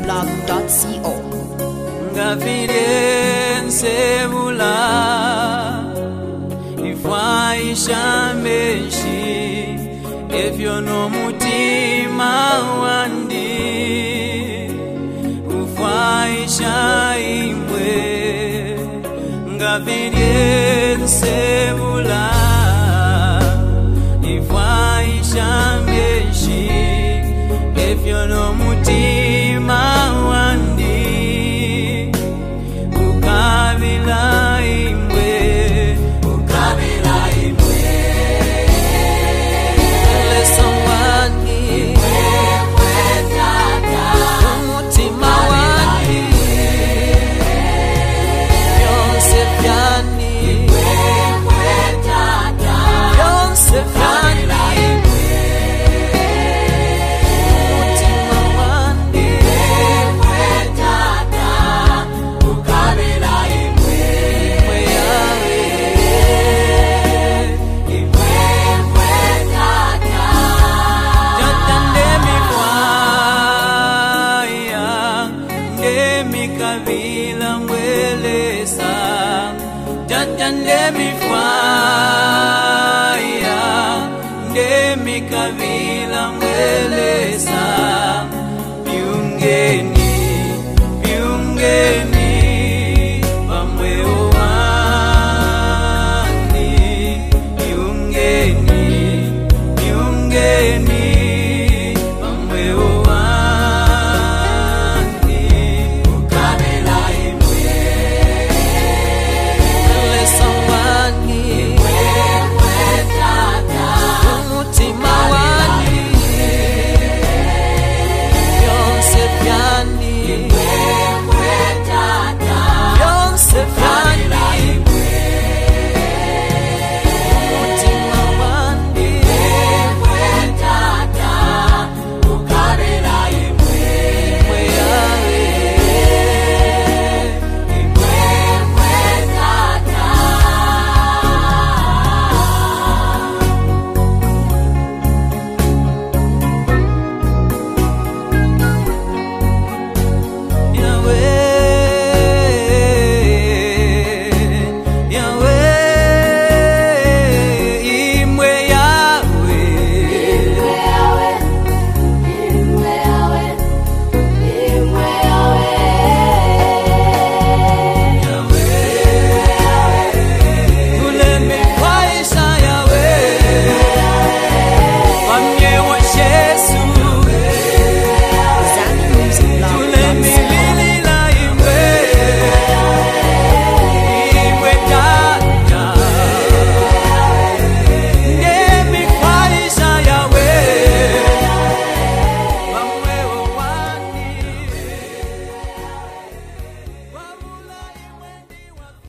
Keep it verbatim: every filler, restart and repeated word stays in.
blog dot co. Ngafirense bula ifwaisha meshi efyo no mutima wandi ufwaisha imwe ngafirense bula ifwaisha meshi efyo no mutima wandi ukabila imwe ukabila imwe lesomani imwe tata umutima wandi yonse fyani imwe tata yonse fyani Kabila mwelesa Tata ndemi fwaya Ndemi kabila mwelesa